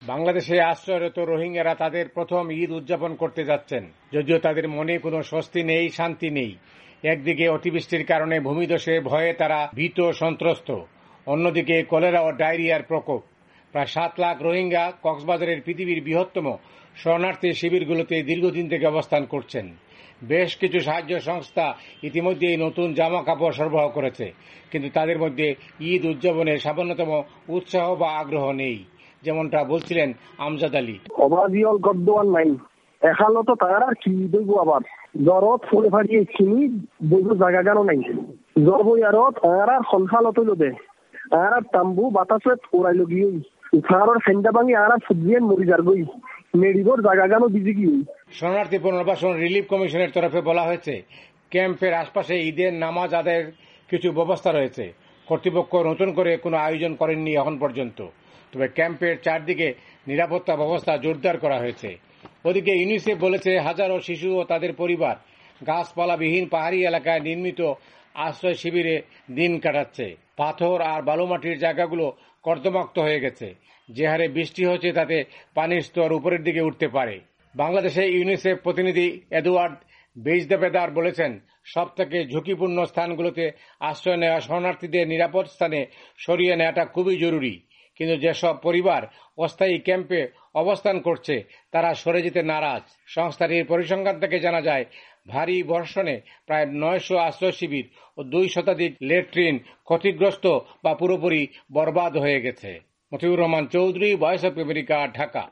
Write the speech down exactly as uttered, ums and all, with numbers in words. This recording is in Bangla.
বাংলাদেশে আশ্রয়রত রোহিঙ্গারা তাদের প্রথম ঈদ উদযাপন করতে যাচ্ছেন, যদিও তাদের মনে কোনো স্বস্তি নেই, শান্তি নেই। একদিকে অতিবৃষ্টির কারণে ভূমিধসের ভয়ে তারা ভীত সন্ত্রস্ত, অন্যদিকে কলেরা ও ডায়রিয়ার প্রকোপ। প্রায় সাত লাখ রোহিঙ্গা কক্সবাজারের পৃথিবীর বৃহত্তম শরণার্থী শিবিরগুলোতে দীর্ঘদিন থেকে অবস্থান করছেন। বেশ কিছু সাহায্য সংস্থা ইতিমধ্যেই নতুন জামা কাপড় সরবরাহ করেছে, কিন্তু তাদের মধ্যে ঈদ উদযাপনের সামান্যতম উৎসাহ বা আগ্রহ নেই, যেমনটা বলছিলেন আমজাদ আলী। অবাজিয়ল গদ্দওয়ান নাই এখালো তো তার আর কি দেব, আবার জ্বরত ফুলে ফাড়িয়ে চিনি বইব জায়গা গানো নাই। জ্বর বই আরত আর আর সলফালত লদে আর আর তাম্বু বাতাসে উড়াইল গিয়ে উফারর সেন্ডা ভাঙি আর আর ফুজিয়েন মরি যার গই মেডিবর জায়গা গানো বিজি গিয়ে। শরণার্থী পুনর্বাসন রিলিফ কমিশনের তরফে বলা হয়েছে, ক্যাম্পের আশপাশে ঈদের নামাজ আদায়ের কিছু ব্যবস্থা রয়েছে। কর্তৃপক্ষ নতুন করে কোনো আয়োজন করেননি এখন পর্যন্ত, তবে ক্যাম্পের চারদিকে নিরাপত্তা ব্যবস্থা জোরদার করা হয়েছে। ওদিকে ইউনিসেফ বলেছে, হাজারো শিশু ও তাদের পরিবার গাছপালাবিহীন পাহাড়ি এলাকায় নির্মিত আশ্রয় শিবিরে দিন কাটাচ্ছে। পাথর আর বালুমাটির জায়গাগুলো কর্দমাক্ত হয়ে গেছে। যে হারে বৃষ্টি হচ্ছে তাতে পানির স্তর উপরের দিকে উঠতে পারে। বাংলাদেশে ইউনিসেফ প্রতিনিধি এডওয়ার্ড বেইজদেবেদার বলেছেন, সব থেকে ঝুঁকিপূর্ণ স্থানগুলোতে আশ্রয় নেওয়া শরণার্থীদের নিরাপদ স্থানে সরিয়ে নেওয়াটা খুবই জরুরি। কিন্তু যেসব পরিবার অস্থায়ী ক্যাম্পে অবস্থান করছে তারা সরে যেতে নারাজ। সংস্থাটির পরিসংখ্যান থেকে জানা যায়, ভারী বর্ষণে প্রায় নয়শো আশ্রয় শিবির ও দুই শতাধিক ল্যাট্রিন ক্ষতিগ্রস্ত বা পুরোপুরি বরবাদ হয়ে গেছে। Matiur Rahman Chowdhury, voice of America, Dhaka.